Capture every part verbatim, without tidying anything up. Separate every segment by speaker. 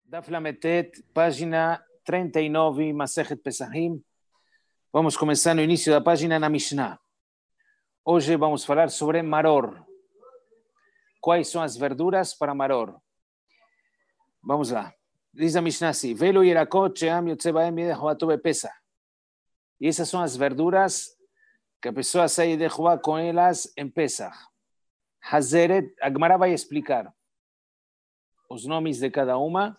Speaker 1: Daf Lametet, página trinta e nove, Masechet Pesachim. Vamos começar no início da página na Mishnah. Hoje vamos falar sobre maror. Quais são as verduras para maror? Vamos lá. Diz a Mishnah assim: Velo yerakot she'am yotze ba'em yedei chovato bepesach. E essas são as verduras que a pessoa sai de Jehová com elas em Pesach. Hazeret, a Gemara vai explicar os nomes de cada uma.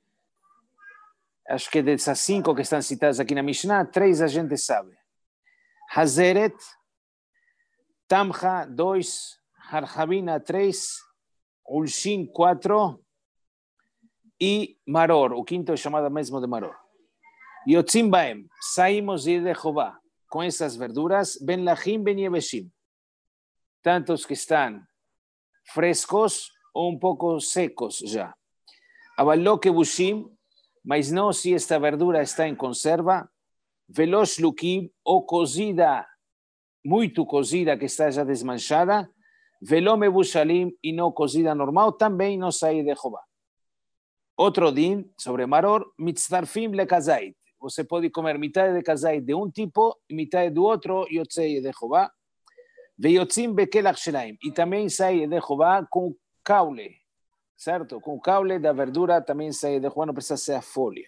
Speaker 1: Acho que dessas cinco que estão citadas aqui na Mishnah, três a gente sabe. Hazeret, Tamcha, dois, Harhavina, três, Ulshin, quatro, e Maror, o quinto é chamado mesmo de Maror. Yotzim Baem, saímos de Jehová com essas verduras, Ben Lachim, Ben Yeveshim, tantos que estão frescos ou um pouco secos já. Avaló que Bushim, mas não se esta verdura está em conserva, veloz lukim, ou cozida, muito cozida, que está já desmanchada, velome bushalim, e não cozida normal, também não sai de Jehová. Outro din, sobre maror, mitzdarfim le kazait. Você pode comer metade de kazait de um tipo e metade do outro, yotzei de Jehová. Veyotzim bekelach shelaim, e também sai de Jehová com caule. Certo? Com o caule da verdura também sai de Jehová, não precisa ser a folha.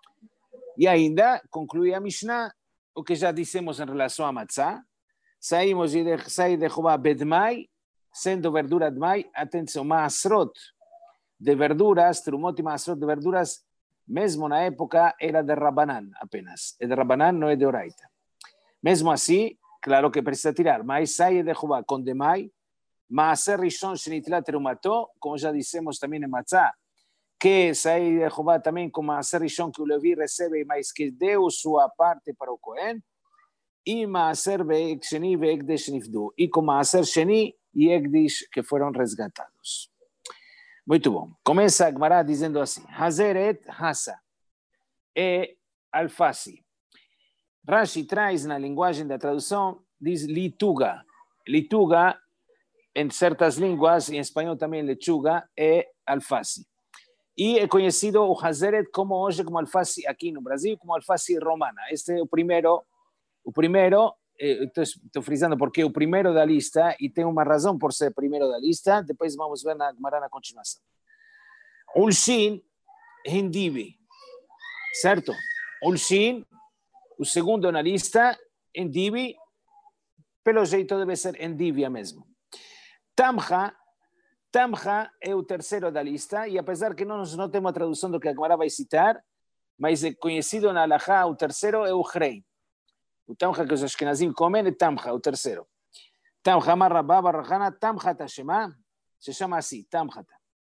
Speaker 1: E ainda, conclui a Mishnah, o que já dissemos em relação a matzá, saímos de, sai de Jehová bedmai, sendo verdura de mai, atenção, maasrot de verduras, trumot e maasrot de verduras, mesmo na época era de Rabanan apenas. É de Rabanan, não é de Oraita. Mesmo assim, claro que precisa tirar, mas sai de Jehová com demai, Maaser Rishon Shenitla Terumato, como já dissemos também em Matzá, que sai de Jehová também com Maaser Rishon que o Levi recebe, mas que deu sua parte para o Cohen, e Maaser Be'ek Sheni Be'ekdesh Nifdu, e com Maaser Sheni e Ekdish que foram resgatados. Muito bom. Começa a Gemara dizendo assim: Hazeret Hasa, é alface. Rashi traz na linguagem da tradução, diz lituga. Lituga, em certas línguas, em espanhol também lechuga, é alface. E é conhecido o Hazeret como hoje como alface aqui no Brasil, como alface romana. Este é o primeiro, o primeiro, estou, estou frisando porque é o primeiro da lista, e tem uma razão por ser primeiro da lista, depois vamos ver na Gemara na continuação. Ulshin, Hindibi, certo? Ulshin, o segundo na lista, Hindibi, pelo jeito deve ser Endívia mesmo. Tamcha, Tamcha é o terceiro da lista, e apesar que não, não temos a tradução do que a Gemara vai citar, mas é conhecido na Halachá, o terceiro é o Hrei. O Tamcha que os Ashkenazim comem é Tamcha, o terceiro. Tamcha marrabá barrachana, Tamcha tashema, se chama assim, Tamcha.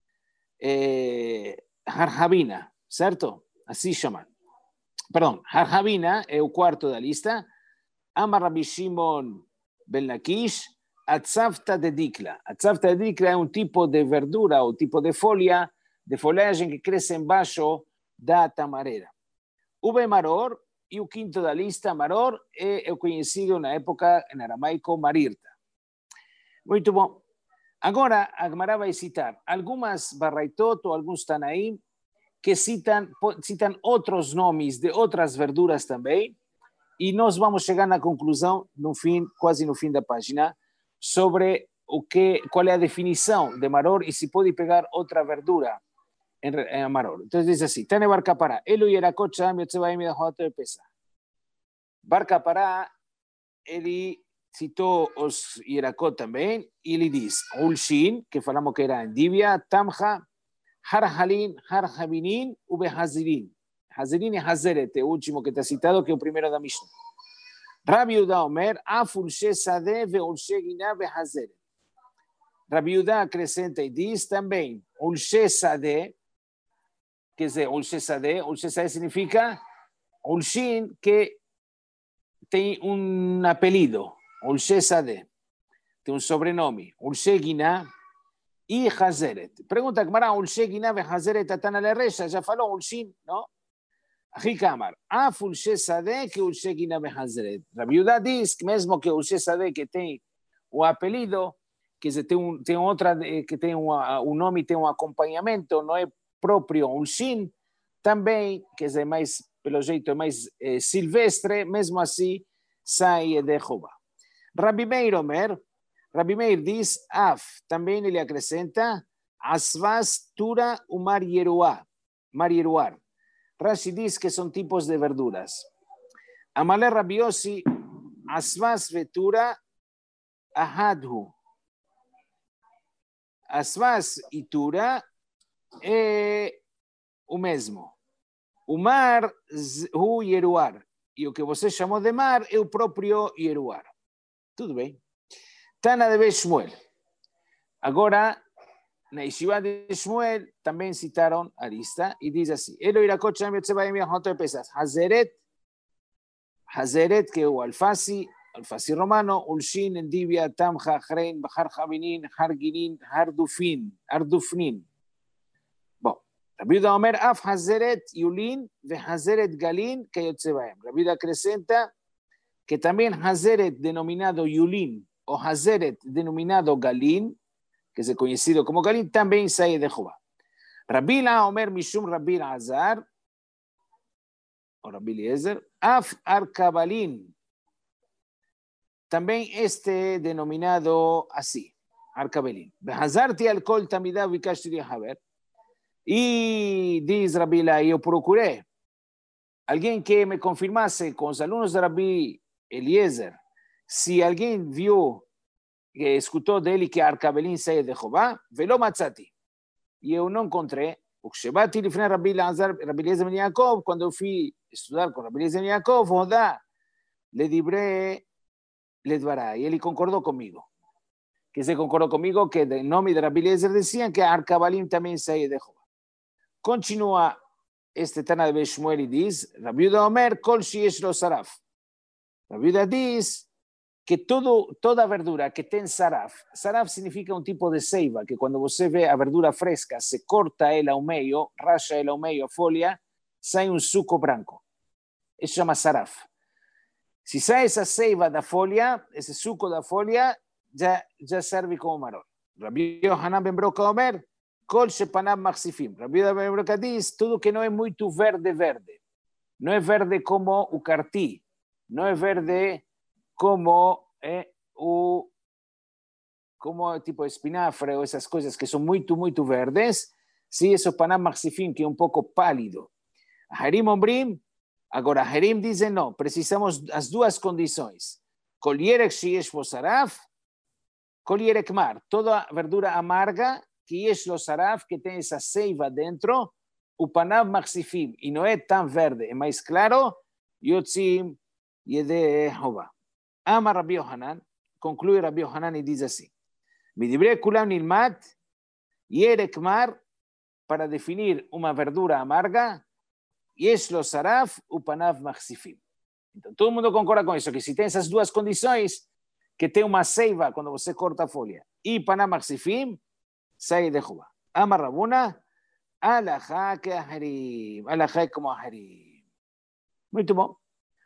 Speaker 1: É, Harhavina, certo? Assim chama. Perdão, Harhavina é o quarto da lista. Amar Rabbi Shimon ben Lakish, Atzavta de dikla. Atzavta de dikla é um tipo de verdura, ou tipo de folha, de folhagem que cresce embaixo da tamareira. O maror, e o quinto da lista, maror, é o conhecido na época, em aramaico, marirta. Muito bom. Agora, a Gemara vai citar algumas barraitot ou alguns tanaim que citam, citam outros nomes de outras verduras também, e nós vamos chegar na conclusão, no fim, quase no fim da página, sobre o que, qual é a definição de maror e se pode pegar outra verdura em, em maror. Então diz assim: Tane Bar Kapará, Elu yerakot she'am yotze ba'em yedei chovato bepesach. Bar Kapará, ele citou os yerakot também, e ele diz Ulshin, que falamos que era endívia, Tamcha, Harhalin, Harhavinin, Ube Hazirin. Hazirin e Hazeret, o último que está citado, que é o primeiro da Mishnah. Rabbi Yehuda Omer, Af ulshe sadeh veulshe gina vehazeret. Rabbi Yehuda acrescenta e diz também, ulshe sadeh, quer dizer, ulshe sadeh, ulshe sadeh significa ulshin que tem um apelido, ulshe sadeh, tem um sobrenome, ulshe gina e hazeret. Pergunta que Mara, ulshe gina vehazeret atana le resha, já falou ulshin, não? Aqui Kamar, Af ulshe sadeh que ulshe gina vehazeret. Rabbi Yehuda diz que mesmo que ulshe sadeh que tem o apelido, que tem, um, tem outra, que tem um, um nome, tem um acompanhamento, não é próprio Ulshin, também, quer dizer, mais, pelo jeito, mais eh, silvestre, mesmo assim, sai de Jeová. Rabi Meir Omer, Rabi Meir diz, Af, também ele acrescenta, Asvas, Tura, Umar Yeruá, Mar Yeruar. Rashi diz que são tipos de verduras. Amalé Rabi Yossi, Asvas Vetura, Ahadhu. Asvas e Tura é o mesmo. O mar, o Yeruar. E o que você chamou de mar é o próprio Yeruar. Tudo bem. Tana de Shmuel. Agora, na Yeshiva de Shmuel, também citaram a lista e diz assim: Elo irakot shem yotzebayim yachot pesas. Hazeret, Hazeret, que é o alface, alface romano, ulshin, endivia, tamcha, chrein, bahar chavinin, harginin, hardufin, ardufnin. Bom, Rabbi Yehuda Omer, af Hazeret, yulin, ve Hazeret galin, que yotzebayim. Rabbi Yehuda acrescenta que también Hazeret denominado yulin o Hazeret denominado galin, que es conocido como galin, también sale de Jehová. Rabbi la Omer mishum Rabbi Azar, o Rabbi Eliezer, af arkabalin, también este denominado así, arkabalin. Behazarti al kol tamida vikashti haber. Y dice Rabbi la, yo procuré alguien que me confirmase con los alumnos de Rabbi Eliezer, si alguien vio, que escuchó de él que Arcabelín sale de Jehová, velo matzati. Y yo no encontré, Uxebati lifnei Rabbi Eliezer ben Yaakov, cuando fui a estudiar con Rabbi Eliezer ben Yaakov, Jodá, le dibré, le dvará, y él concordó conmigo. Que se concordó conmigo que el nombre de Rabbi Eliezer decían que Arcabalín también sale de Jehová. Continúa este Tana de Shmuel y dice, Rabbi Yehuda Omer, kol sheyesh lo saraf. Rabbi Yehuda dice que todo, toda verdura que tem saraf, saraf significa un tipo de ceiba, que cuando você ve a verdura fresca, se corta ela ao meio, racha ela ao meio, a folha, sai un suco branco. Isso chama saraf. Se sai essa ceiba da folha, esse suco da folha, já, já serve como maror. Rabbi Yohanan ben Broca Omer, kol shepanam machsifim. Rabbi Yohanan ben Broca diz, tudo que não é muito verde, verde. Não é verde como o carti, não é verde como eh, o como tipo espinafre ou essas coisas que são muito, muito verdes, sim, isso panam maxifim, que é um pouco pálido. Harim ombrim, agora Harim dizem não, precisamos as duas condições. Kolierek sheyesh bo saraf, kolierek mar, toda verdura amarga que yesh lo saraf, que tem essa seiva dentro, o panam maxifim, e não é tão verde, é mais claro, yotzim yede Jehová. Ama Rabbi Yohanan, concluye Rabbi Yohanan y dice así: Midibre kulam nilmat, yerek mar, para definir una verdura amarga, yesh lo saraf, upanav machsifim. Entonces, todo el mundo concorda con eso, que si tem esas duas condições, que tem uma seiva quando você corta a folha, e panav machsifim, sai de Jehová. Ama Rabuna, alajá que aharim, alajá como aharim. Muito bom.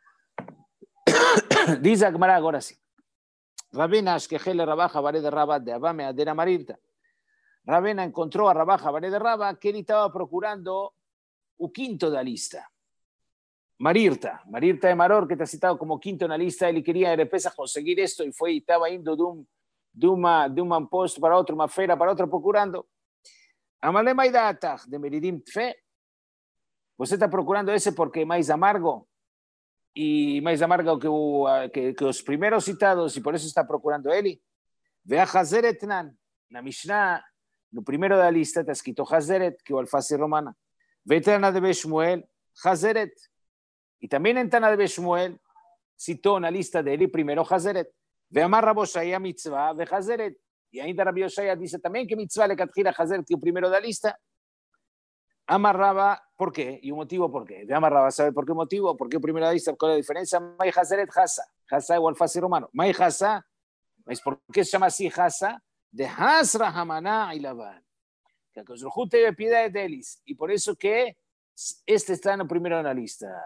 Speaker 1: Dice a Gemara agora sim. Rabina Ashkehele Rabaja Baré de Rabá de Abame Adera Marirta. Rabina encontrou a Rabaja Baré de Rabá que ele estava procurando o quinto da lista. Marirta. Marirta de Maror, que está citado como quinto na lista, ele queria de Pesach conseguir esto e foi, estava indo de um, de uma, de um posto para outro, uma feira para outra procurando. Amalé Maidatach de Meridim Tfe. Você está procurando esse porque é mais amargo? Y más amargo que, que, que los primeros citados, y por eso está procurando él. Ve a Hazeret Nan, na Mishnah, no primero de la lista está escrito Hazeret, que es alface romana. Ve Tana de Shmuel, Hazeret. Y también en Tana de Shmuel citó en la lista de él primero Hazeret. Ve a Marra Boshaya Mitzvah, ve Hazeret. Y ahí Rabbi Yoshaya dice también que Mitzvah le catgira Hazeret, que es el primero de la lista. Amarraba, ¿por qué? Y un motivo, ¿por qué? De amarraba, ¿sabe por qué motivo? Porque primera lista, ¿cuál es la diferencia? May Hazeret Hasa. Hasa igual fácil romano. May Hasa, ¿por qué se llama así Hasa? De Hasra Hamaná y Labán. Que el debe piedad de Elis. Y por eso que este está en el primero en la lista.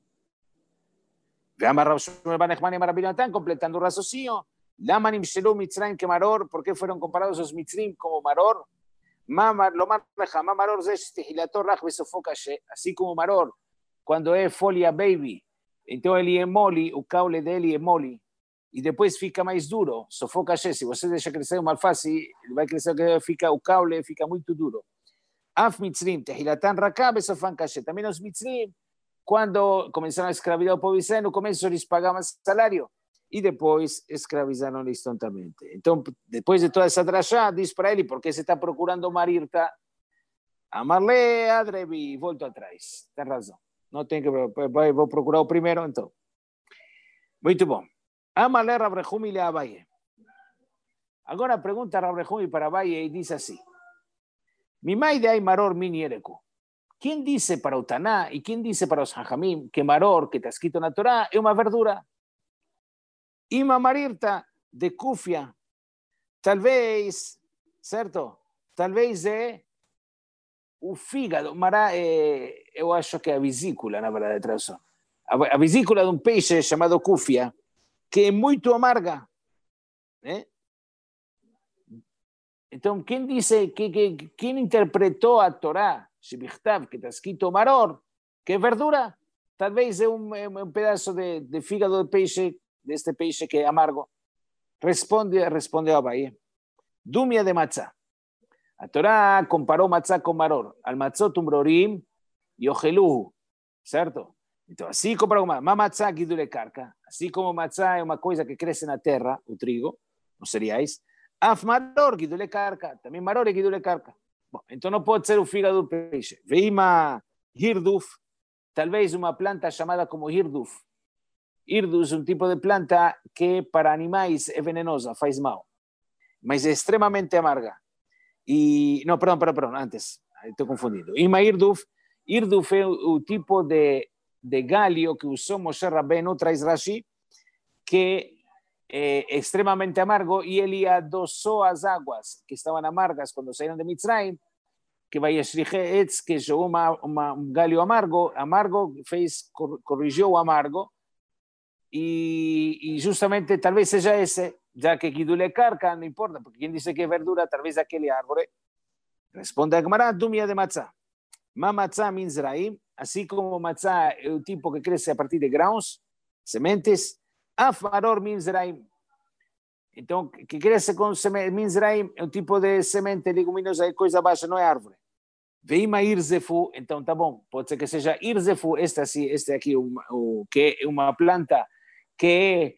Speaker 1: Ve amarraba, Banechman y Marabinatán, completando el raciocinio. Lamanim Shelum Mitzrayim que Maror, ¿por qué fueron comparados los Mitzrim como Maror? Lo más reja, más maror así como maror, cuando es folia baby, entonces ele é mole, o caule dele é mole, e depois fica mais duro, sofoca se você deixa crescer uma alface, vai crescer, fica, o caule fica muito duro. Af mitzrim, tehilatan rakab, sofan kashe. Também os mitzrim, quando começaram a escravidar o povo israelino, no começo eles pagavam salário, e depois escravizaram instantaneamente. Então, depois de toda essa drachá, diz para ele, porque você está procurando marir-ta? Amarle, adrevi, volto atrás. Tem razão. Não tem que, vou procurar o primeiro, então. Muito bom. Amarle, Rav Rehumi le Abaye. Agora pergunta Rav Rehumi para Abaye e diz assim: Mi mai de hay maror min yereku. ¿Quién dice para o Taná y quién dice para os Hajamim que maror, que está escrito na Torá, é uma verdura? Ima marirta de Kufia, talvez, certo? Talvez é o fígado, mará, é, eu acho que é a vesícula, na verdade, de tradução. A, a vesícula de um peixe chamado Kufia, que é muito amarga, né? Então, quem disse, que, que, quem interpretou a Torá, Shebichtav, que está escrito maror, que é verdura? Talvez é um, é um pedaço de, de fígado de peixe, deste peixe que é amargo. Responde, respondeu Abaye. Dumia de matzá. A Torá comparou matzá com maror. Al matzot umbrorim e ojeluhu. Certo? Então, assim comparou com ma matzá guidule carca. Assim como matzá é uma coisa que cresce na terra, o trigo, os cereais, af maror guidule carca. Também maror é guidule carca. Bom, então não pode ser o fígado do peixe. Veima hirduf, talvez uma planta chamada como hirduf. Hirduf é um tipo de planta que para animais é venenosa, faz mal, mas é extremamente amarga. E, não, perdão, perdão, perdão, antes, estou confundindo. Ima hirduf, hirduf é o, o tipo de, de galho que usou Moshe Rabbeinu, traz Rashi, que é extremamente amargo, e ele adoçou as águas que estavam amargas quando saíram de Mitzrayim, que vai Etz, que jogou uma, uma, um galho amargo, amargo fez, corrigiu o amargo, e, e justamente talvez seja esse, já que Gidule carca, não importa, porque quem disse que é verdura, talvez aquele árvore. Responde a Gemara, dumia de matzá. Ma matzá min zraim, assim como matzá é o tipo que cresce a partir de grãos, sementes, af maror min zraim. Então, que cresce com min zraim é um tipo de semente leguminosa, é coisa baixa, não é árvore. Veima irzefu, então tá bom, pode ser que seja irzefu, este, assim, este aqui, o, o, que é uma planta que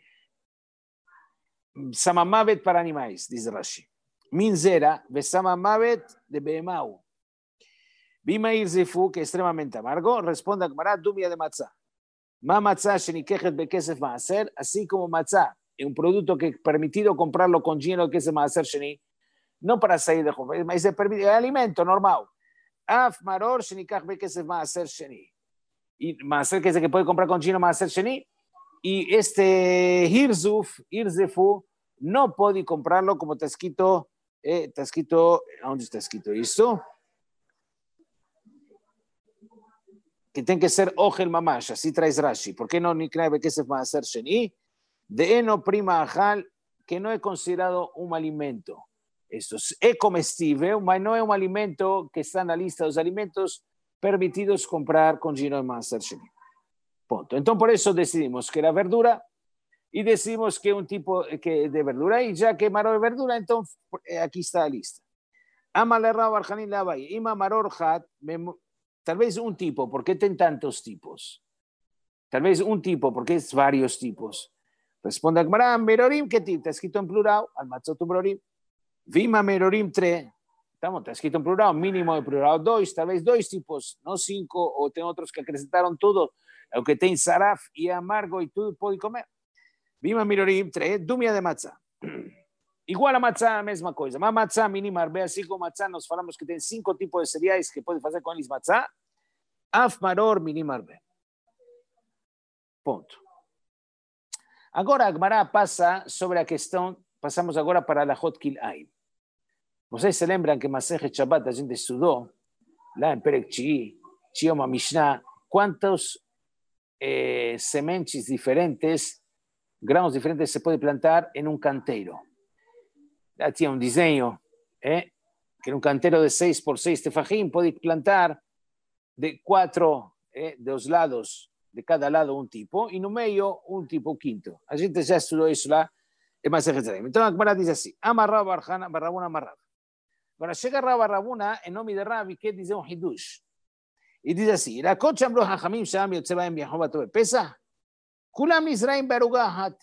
Speaker 1: é samamavet para animais, diz Rashi. Minzera, ve samamavet de behemau. Veima irzefu, que é extremamente amargo, responde a Gemara, dumia de matzá. Ma matzá shenikechet bekesef maaser, assim como matzá é um produto que é permitido comprarlo com dinheiro que é maaser sheni, não para sair de roupa, mas é, é alimento normal. Af maror shenikach bekesef maaser sheni. E maaser quer dizer que pode comprar com dinheiro maaser sheni, e este hirzuf, hirzefu, não pode comprarlo como está escrito, eh, está escrito, onde está escrito isso? Que tem que ser ogel mamash, assim traz Rashi. Por que não niknai bekesef maaser sheni? De eno prima ajal, que não é considerado um alimento. Isso é comestível, mas não é um alimento que está na lista dos alimentos permitidos comprar com dinheiro de maaser sheni. Ponto. Então, por isso decidimos que era verdura e decidimos que é um tipo que de verdura, e já que maror é verdura, então aqui está a lista. Amalerra barjanin labai, ima maror hat, talvez um tipo, porque tem tantos tipos? Talvez um tipo, porque es vários tipos. Responde a Gemara, merorim, que tipo? Está escrito en plural, al matzot merorim. Vima merorim tre, estamos, está escrito en plural, mínimo de plural dois, talvez dois tipos, não cinco, ou tem outros que acrescentaram tudo, é o que tem saraf e amargo e tudo pode comer. Vima merorim tre, dumia de matzá. Igual a matzá, a mesma coisa. Mas matzá, mínima arbe, assim como matzá, nós falamos que tem cinco tipos de cereais que pode fazer com eles matzá. Af maror, mínima arbe. Ponto. Agora a Gemara passa sobre a questão, passamos agora para a Hot Kil'aim. Vocês se lembram que Masechet Shabbat a gente estudou, lá em Perek Tshii, Tshiyom Mishnah, quantos eh, sementes diferentes, grãos diferentes se pode plantar em um canteiro. Lá tinha um desenho, eh? que en un cantero de seis por seis tefajim puede plantar de cuatro, eh, de los lados, de cada lado un tipo, y en un medio un tipo quinto. A gente ya estudió eso lá en Masejet Zeraim. Entonces, Agmará dice así, Amarrab Barjana, Barrabuna, Amarrab. Ahora llega Rab Barrabuna en nombre de Rabbi, que dice un hidush. Y dice así, la cocha Amro Hajamim Sham Yotzeba en Biahova Tobe Pesa, Kulam Israel Barugahat.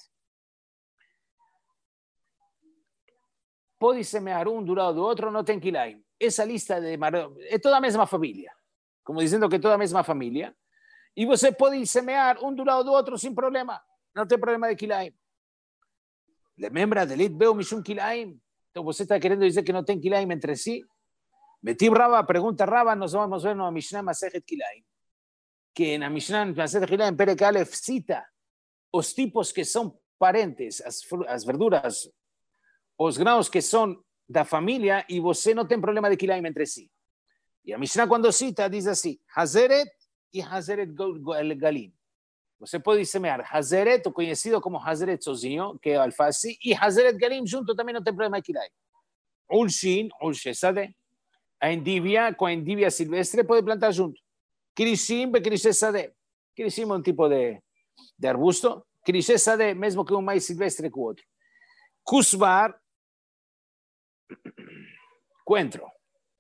Speaker 1: Puede semear un de un lado de otro, no ten kilaim. Esa lista de es toda la misma familia, como diciendo que toda la misma familia. Y usted puede semear un de un lado de otro sin problema, no tiene problema de kilaim. Le membra de lit veo mishum kilaim. Entonces usted está queriendo decir que no ten kilaim entre sí. Metib Raba, pregunta Raba, nos vamos a ver en la Mishnah Masejet Kilaim. Que en la Mishnah Masejet Kilaim, Perek Aleph cita los tipos que son parentes, las, las verduras, los granos que son de la familia, y usted no tiene problema de Kilaim entre sí. Y la Mishnah cuando cita dice así, Hazeret y Hazeret Galim. Usted puede semear Hazeret, o conocido como Hazeret sozinho, que es alface, y Hazeret Galim junto también no tiene problema de Kilaim. Ulshin, Ulshesade. A endivia con endivia silvestre puede plantar junto. Kirishim, Bekirishé Sade. Kirishim es un tipo de, de arbusto. Kirishé Sade, mismo que un maíz silvestre que otro. Kusbar, cuentro.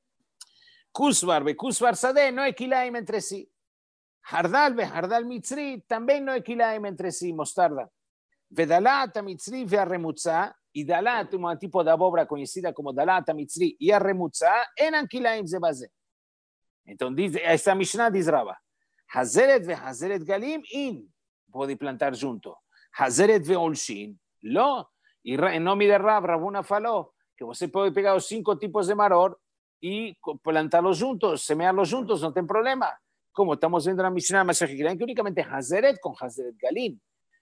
Speaker 1: Kusbar, Bekusbar Sade, no equilaim entre sí. Hardal, Behardal Mitzri, también no equilaim entre sí, mostarda. Vedalata Mitzri, Vearremutza. Y Dalat, un tipo de abobra conocida como Dalat, Mitzri y Arremutza, en Ankilaim Zebazé. Entonces, esta Mishnah dice Raba, Hazeret ve Hazeret Galim in, puede plantar junto. Hazeret ve Olshin, lo, y en nombre de Rab, Rabuna faló, que usted puede pegar los cinco tipos de maror y plantarlos juntos, semearlos juntos, no tiene problema. Como estamos viendo en la Mishnah Masejet Kilaim, que únicamente Hazeret con Hazeret Galim.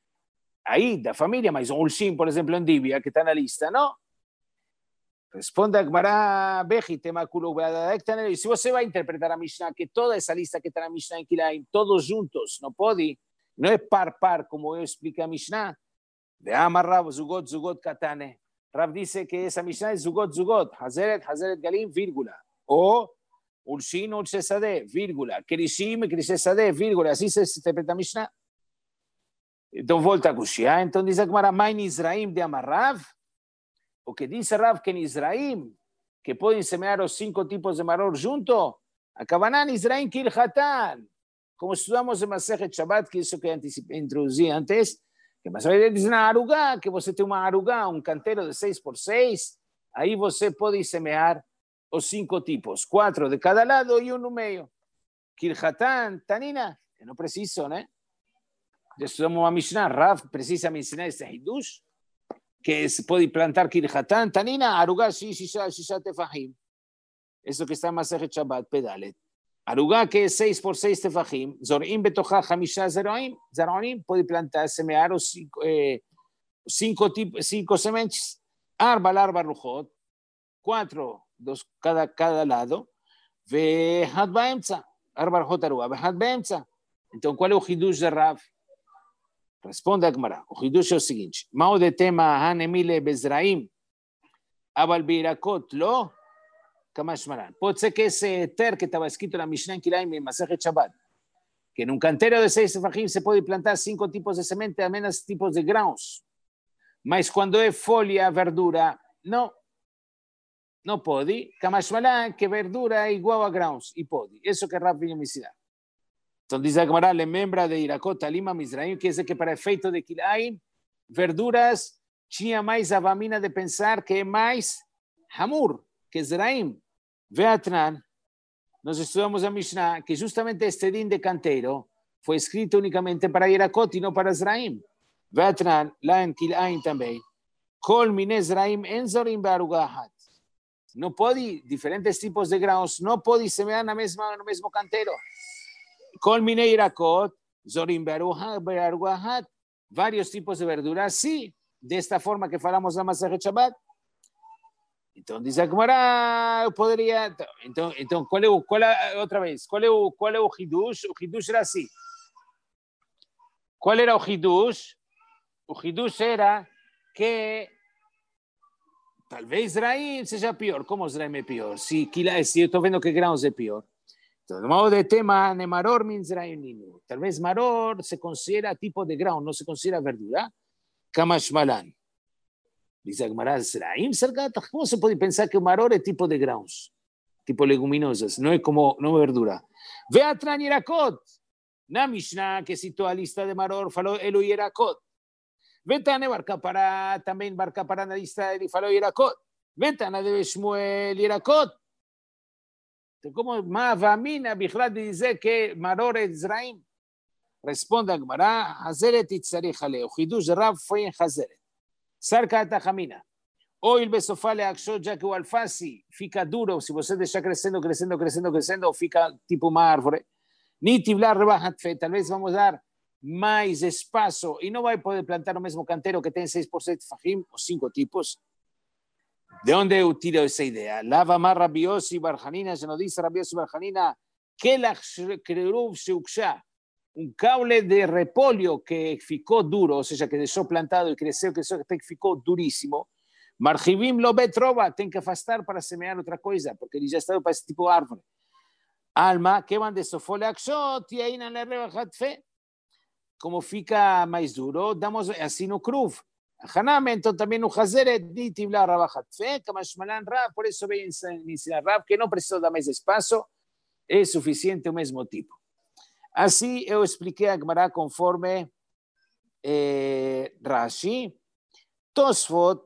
Speaker 1: Ahí, da familia, mas Ulshin, por ejemplo, en Dibia, que está en la lista, ¿no? Responde a Gmará, Beji, tema culo, y si usted va a interpretar a Mishnah, que toda esa lista que está en la Mishnah en Kilaim, todos juntos, no puede, no es par par, como explica Mishnah. De Amar Rab, Zugot, Zugot, Katane. Rab dice que esa Mishnah es Zugot, Zugot, Hazeret, Hazeret Galim, vírgula. O Ulshin, Ulshesade, vírgula. Kirishim, Kirishesade, vírgula. Así se interpreta Mishnah. Entonces volta a Kushia, entonces dice Gemara, Main Israim de Amarrav, o que dice Rav que en Israim, que pueden semear los cinco tipos de maror junto, acabarán Israim Kilhatan, como estudiamos en Masejet Shabbat, que eso que introducí antes, que Masejet dice una arugá, que você tem una arugá, un cantero de seis por seis, ahí você puede semear los cinco tipos, cuatro de cada lado y uno medio. Kilhatan, Tanina, que no preciso, ¿no? Ya estudiamos a Mishnah, Rav precisa mencionar este hidush, que se puede plantar Kirjatán, Tanina, Arugá, Shisha, Shisha Tefahim. Eso que está en Masejet Shabbat, Pedalet. Arugá, que es seis por seis Tefahim, Zorim Betoja, Hamisha, Zeroim, Zeroim, puede plantar, semear os cinco, eh, cinco, cinco sementes, Arba, Arba, Rujot, cuatro, dos cada, cada lado, Ve Had Baemza, Arba, Rujot, Arugá, Ve Had Baemza. Entonces, ¿cuál es el hidush de Rav? Responde a Gemara. O hidush es el siguiente. Mao de tema Hanemile Bezraim, Abal Birakot, lo, Kamashmaran. Puede ser que ese ter que estaba escrito en la Mishnah en Kilaim en Masejet Shabbat, que en un cantero de seis tefajim se puede plantar cinco tipos de semente, a menos tipos de granos. Mas cuando es folia, verdura, no. No puede. Kamashmaran, que verdura es igual a granos, y puede. Eso que Rav viene a mencionar. Entonces dice Gemara, le membra de Irakot, Alima, Mizraim, que es que para efecto de Kilaim, verduras, tinha mais a vamina de pensar que es más Hamur, que es Zeraim. Veatran, nos estudiamos a Mishnah, que justamente este din de canteiro fue escrito únicamente para Irakot y no para Zeraim. Veatran, la en Kilaim también. Kol mine Zeraim en Zorim Barugahat. No puede, diferentes tipos de granos, no puede semear en el mismo cantero. Kol mine Irakot, Zorim Barugahat, varios tipos de verduras, sí, de esta forma que falamos en Masejet Shabbat. Entonces dice Gemara, podría, entonces, entonces ¿cuál es, cuál, otra vez, cuál es, cuál es el hidush? El hidush era así. ¿Cuál era el hidush? El hidush era que tal vez Zraim sea peor. ¿Cómo Zraim es peor? Si, si yo estoy viendo que gramos es peor. Entonces, de modo de tema, ne maror min Zraim ninu. Tal vez maror se considera tipo de grano, no se considera verdura. Kamash malan. Dice Agmará, Zraim cercata. ¿Cómo se puede pensar que maror es tipo de granos? Tipo leguminosas, no es como, no es verdura. Ve a Tran Yerakot. Na Mishnah que citó a lista de maror, faló Elu Yerakot. Ventana barca para también barca para la lista de Faló Yerakot. Ventana de Shmuel Yerakot. ¿Cómo Mavamina Bichlad dice que maror es Zraim? Responde a Gemara, Hazeret itzarich aleo. Hidush Rav fue en Hazeret. Sarca Atajamina. Hoy el besofá le akshot ya que o alface fica duro, si você deixar crescendo, crescendo, crescendo, crescendo, fica tipo uma árvore. Ni tiblar rebaja fe, tal vez vamos a dar mais espaço e não vai poder plantar o mesmo canteiro que tem seis por sete fajim, ou cinco tipos. ¿De onde eu tiro essa ideia? Lava mar Rabiosi Barjanina, já não disse Rabiosi Barjanina, que la creruv sheuksha, um caule de repolho que ficou duro, ou seja, que deixou plantado e cresceu, que ficou duríssimo. Marjibim lo betrova, tem que afastar para semear outra coisa, porque ele já está para esse tipo de árvore. Alma, que van de sofole akshot, e aí na rebahat fe. Como fica mais duro, damos assim no cruv. Haname, então também no hazeret, ni tibla rebahat fe, kamashmalan rab, por isso vem ensinar rab, que não precisa dar mais espaço, é suficiente o mesmo tipo. Assim eu expliquei a Gemara conforme eh, Rashi. Tosfot,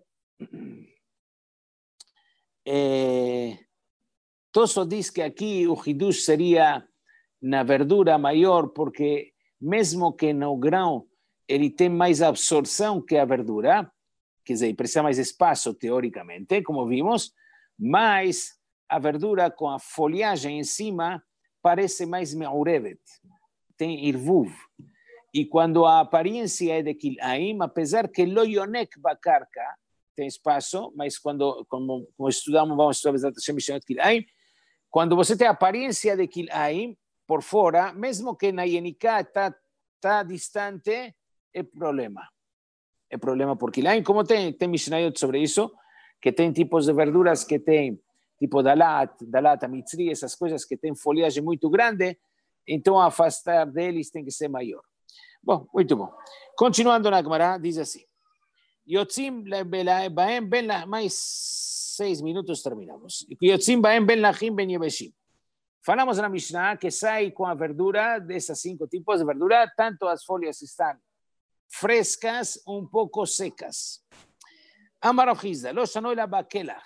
Speaker 1: Eh, Toso dice que aquí o hidush sería na verdura maior, porque mesmo que no grão ele tem mais absorção que a verdura, quer dizer, precisa mais espaço teoricamente, como vimos, mas a verdura com a folhagem em cima parece mais meurevet, tem irvuv. E quando a aparência é de kilaim, apesar que lo yonek bakarka, tem espaço, mas quando, como, como estudamos, vamos estudar Hashem Mishnayot Kilaim, quando você tem a aparência de Kilaim por fora, mesmo que na Yenika está tá distante, é problema. É problema por Kilaim. Como tem, tem Mishnayot sobre isso, que tem tipos de verduras que tem, tipo dalat, dalat, mitzri, essas coisas que tem folhagem muito grande, então afastar deles tem que ser maior. Bom, muito bom. Continuando na Gemara, diz assim. Yotzim baem ben la, mais seis minutos terminamos. Yotzim baem ben lachim ben yeveshim. Falamos na Mishnah que sai com a verdura dessas cinco tipos de verdura, tanto as folhas estão frescas, um pouco secas. Amar Ochizda, lo shanoi la bakelach.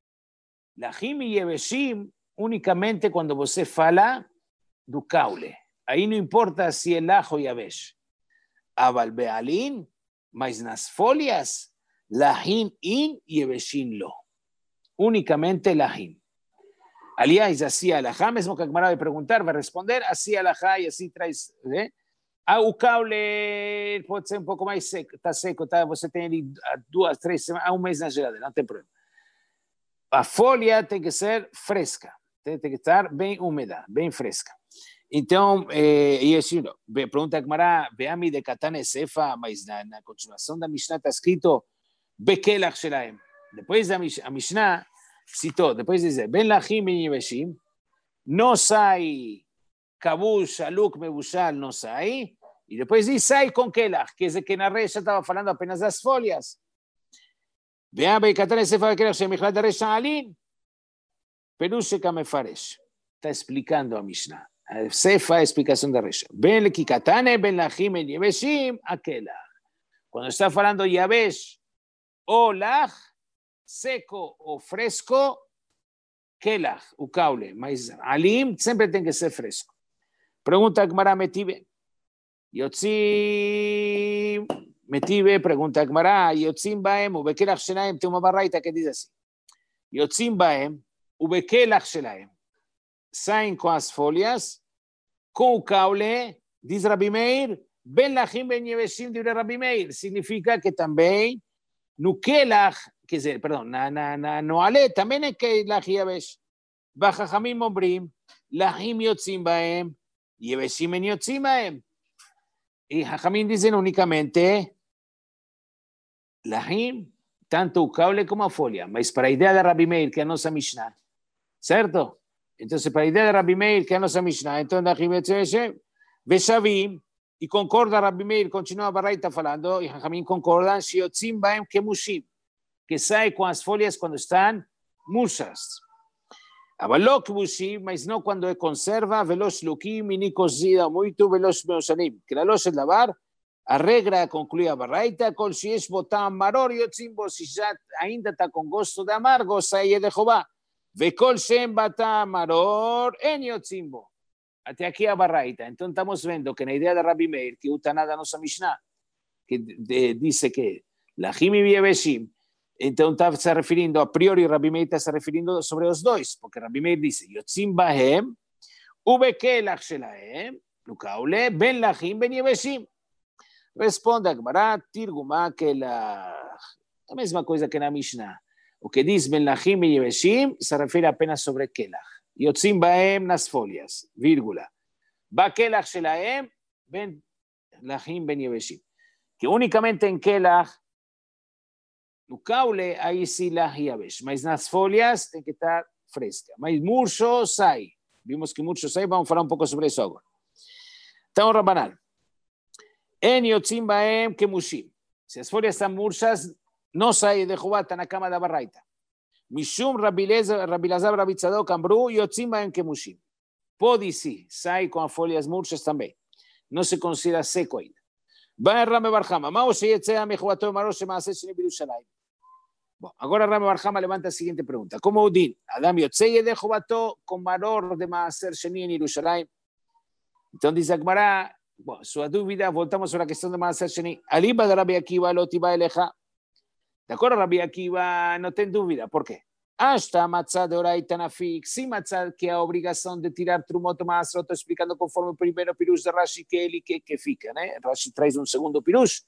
Speaker 1: Lachim e yeveshim unicamente quando você fala do caule. Aí não importa se é lach ou yavesh. Aval be'alin, mas nas folhas, lahin in y yeveshin lo. Únicamente lahin. Aliás, así alajá, mesmo que Agmará vai perguntar, vai responder, así alajá e assim traz. ¿eh? Ah, o caule pode ser um pouco mais seco, está seco, tá? Você tem ali duas, três semanas, há um mês na geladeira, não tem problema. A folha tem que ser fresca, tem, tem que estar bem úmida, bem fresca. Então, eh, e assim, pergunta a Gemara, Beami de Katane Sefa, mas na, na continuação da Mishnah está escrito Bekelach Shelaim. Depois da a Mishnah citou, depois diz Ben Lachim Ben Yeveshim, não sai Kabush, Aluk, Mebushal, não sai, e depois diz sai com Kelach, quer dizer que na rei já estava falando apenas das folhas. Beami de Katane Sefa, Bekelach Shemichlad da Resha Alin, Peruche Kamefaresh. Está explicando a Mishnah. Sefa, explicação da Resha. Ben lekikatane, ben lachim, en yeveshim, akelach. Quando está falando yavesh o lach, seco ou fresco, kelach, o caule. Mas alim sempre tem que ser fresco. Pergunta a Gemara Metive. Yotzim Metive, pergunta a Gemara, Yotzim baem, ubekelach shelaim, tem uma barraita que diz assim. Yotzim baem, ubekelach shelaim. Saem com as folhas, com o caule, diz Rabi Meir, ben lachim ben yeveshim, diz Rabi Meir, significa que também no kelach, quer dizer, perdão, na, na, na, no ale, também é kelach yavesh. Vachachamim ombrim, lachim yotzim baem, yeveshim en yotzim baem. E Chachamim dizem unicamente lachim, tanto o caule como a folha. Mas para a ideia da Rabbi Meir, que é a nossa Mishnah, certo? Então, para a ideia da Rabbi Meir, que é a nossa Mishnah, então da Ribetzeshe, Veshavim, e concorda Rabbi Meir, continua a Baraita falando, e Hamim concordam, Shiotzim Baem Kemushim, que sai com as folhas quando estão murchas. Avaló Kemushim, mas não quando é conserva, veloz lukim, mini cozida muito, veloz meosanim, que la loja de lavar, a regra conclui a Baraita, col si es botam maror, Yotzim Bo, si já ainda está com gosto de amargo, sai de Jehová. Vekol shem batam maror, en Yotzim Bo. Até aqui a Baraita. Então estamos vendo que na ideia da Rabbi Meir, que uta nada nossa Mishnah, que de, diz que Lahim e Yeveshim, então está se referindo, a priori Rabbi Meir está se referindo sobre os dois, porque Rabbi Meir diz, Yotzim Bahem, Ubekelach Shelahem, Lukaule, Ben Lahim, Ben Yeveshim. Responde a Gemara, Tirgumá, que la... a mesma coisa que na Mishnah. O que diz Ben Lahim e Yeveshim se refere apenas sobre Kelach. Yotzim Bahem nas folhas, vírgula. Bakelach Shelahem, Ben Lahim, Ben Yeveshim. Que unicamente em Kelach, no caule, aí sim Lach Yavesh. Mas nas folhas tem que estar fresca. Mas murcho sai. Vimos que murcho sai, vamos falar um pouco sobre isso agora. Então, Rabanan. En Yotzim Bahem Kemushim. Se as folhas estão murchas, não sai de Jehová, está na cama da Baraita. Mishum Rabbi Lazar Rabbi Tzadok Ambru Yotzim Bahem Kemushim. Pode sim, sai com as folhas murchas também. Não se considera seco ainda. Vai Rame Bar Hama. Mao sheyetzea mechuato maro shema'aseh sheni b'Yerushalayim. Bom, agora Rame Bar Hama levanta a seguinte pergunta. Como o din? Adam yotzei de Jehová com maror de ma'aser sheni em Yerushalayim. Então diz a Gemara, bom, sua dúvida, voltamos sobre a questão de ma'aser sheni. Aliba de Rabbi Akiva lo tiba elecha. De acordo, Rabbi Akiva não tem dúvida. Por quê? Hasta matzah de oraita nafik. Sim, matzah que é a obrigação de tirar trumot maasrot, estou explicando conforme o primeiro pirush de Rashi que ele que, que fica, né? Rashi traz um segundo pirush,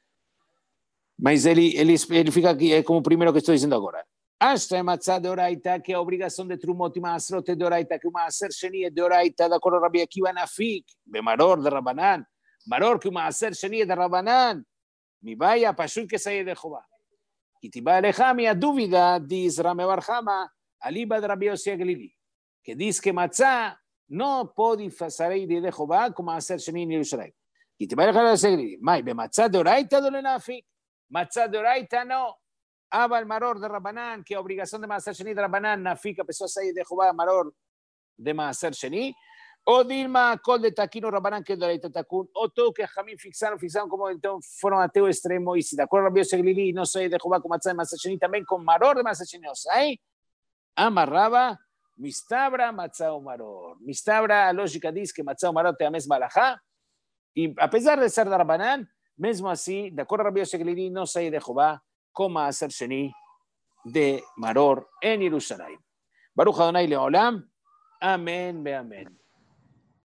Speaker 1: mas ele, ele, ele fica aqui, é como o primeiro que estou dizendo agora. Hasta matzah de oraita que é a obrigação de trumot maasrot de oraita, que o maaser sheni é de oraita, de acordo, Rabbi Akiva nafik, bemaror de Rabanan, maror que o maaser sheni é de Rabanan, mi vaya, pashut que saia de Jehová. E tiba alejami a dúvida, diz Rame Bar Hama, aliba de Rabbi Yossi Aglili, que diz que matzah não pode sair de Jehová como a ser sheni em Yerushalayim. E tiba alejami a Yossi Aglili, mas be matzah de oraita do lenafik, matzah de oraita não, aba el maror de Rabanan, que a obrigação de maaser sheni de Rabanan, nafik, a pessoa sair de Jehová, maror de maaser sheni, ou Dilma, col de taquino Rabanan, que é de oraita takun, ou tu que Jamim fixaram, fixaram como então foram até o extremo, e se de acordo Rabbi Yossi Aglili não sai de Jehová com matzah de maaser sheni, também com maror de maaser sheni não sai, amarrava, mistabra, matzah o maror. Mistabra, a lógica diz que matzah o maror tem a mesma alahá, e apesar de ser de Rabanan, mesmo assim, de acordo Rabbi Yossi Aglili não sai de Jehová com maaser sheni de maror em Yerushalayim. Baruch Adonai Leolam, amén, be amén.